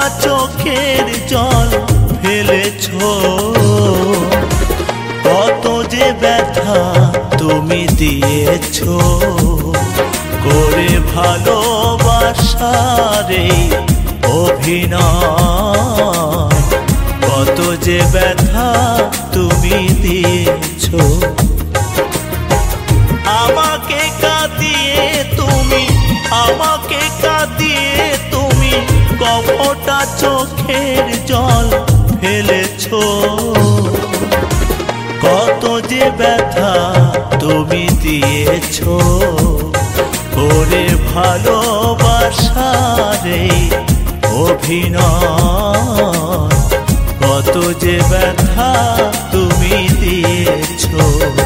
চোখের জল ফেলেছো, কত যে ব্যথা তুমি দিয়েছো করে ভালোবাসার এই অভিনয়, কত যে ব্যথা তুমি দিয়েছো। আমাকে কাঁদিয়ে তুমি, আমাকে কাঁদিয়ে তুমি কপটা চোখের জল ফেলেছো, কত যে ব্যথা তুমি দিয়েছো করে ভালোবাসার এই অভিনয়, কত যে ব্যথা তুমি দিয়েছো।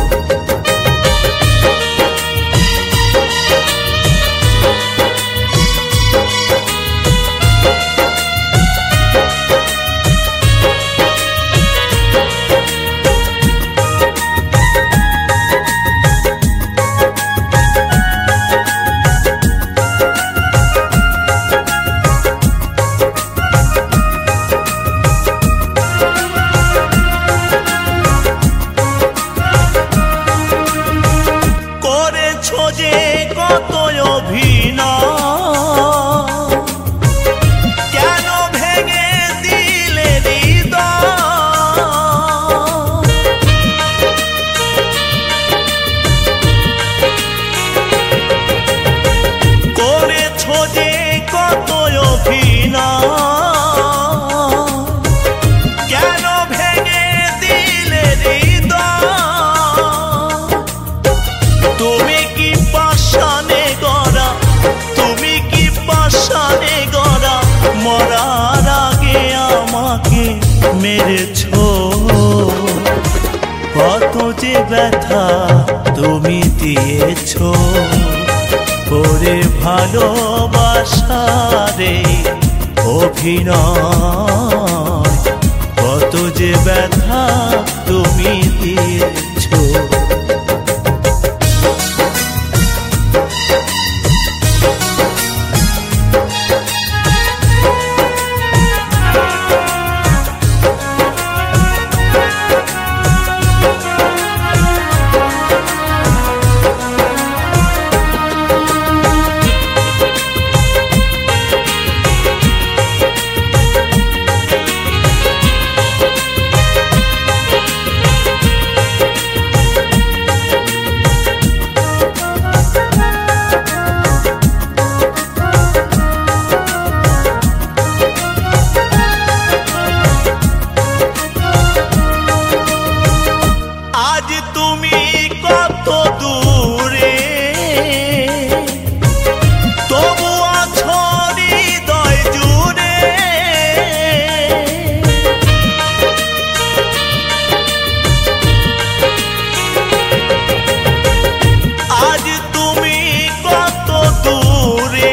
যে কত অভিনয়, কেন ভেঙে দিলে হৃদয়, করেছো যে কত অভিনয়, কেন ভেঙে দিলে হৃদয়। তুমি কি পাষাণে গড়া, তুমি কি পাষাণে গড়া, মরার আগে আমাকে মেরেছো, কত যে ব্যথা তুমি দিয়েছো করে ভালোবাসার এই অভিনয়, কত যে ব্যথা তুমি দিয়েছো। তুমি কত দূরে, তবু আছো হৃদয় জুড়ে, আজ তুমি কত দূরে,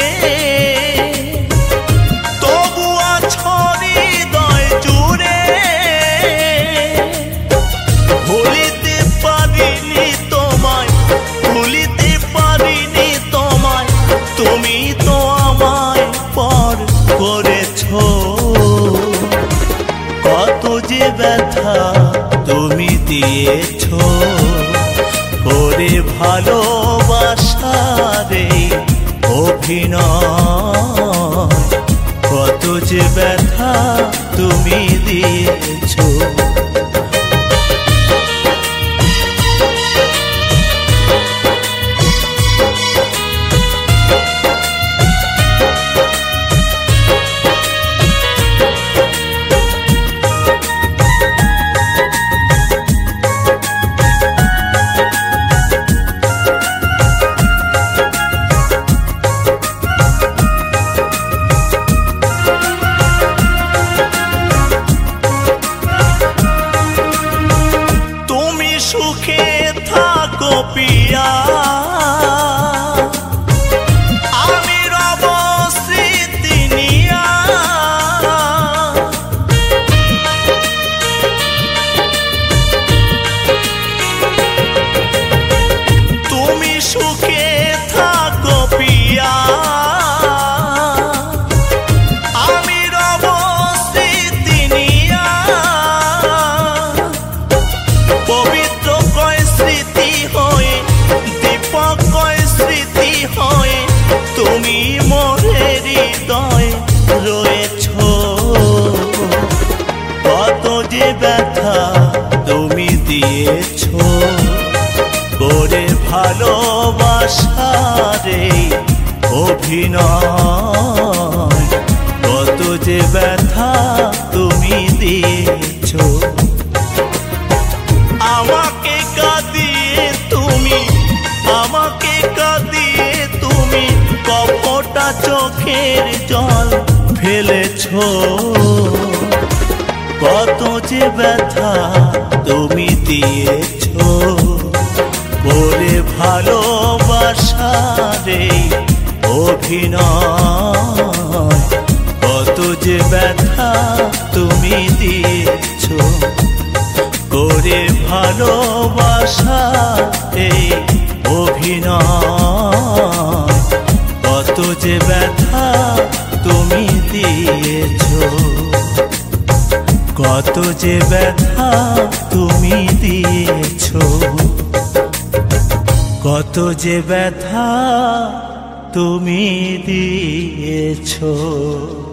তবু আছো হৃদয় জুড়ে, ভুলিতে পারিনি তোমায়, ভুলিতে পারিনি তোমায়, তুমি তো আমায় পর করেছো, কত যে ব্যথা তুমি দিয়েছো করে ভালোবাসার এই অভিনয়, কত যে ব্যথা তুমি দিয়েছো। তুমি মোরে হৃদয়ে রয়েছ, কত যে ব্যথা তুমি দিয়েছ করে ভালোবাসারে অভিনয়, কত যে ব্যথা তুমি দিয়েছ। আমাকে কাঁদিয়ে তুমি, আমাকে কাঁদিয়ে তুমি কপটা চোখের জল ফেলেছ, কত যে ব্যথা তুমি দিয়েছ করে ভালোবাসারে অভিনয়, কত যে ব্যথা তুমি দিয়েছ করে ভালোবাসা এই অভিনয়, কত যে ব্যথা তুমি দিয়েছ, কত যে ব্যথা তুমি দিয়েছ, কত যে ব্যথা তুমি দিয়েছ।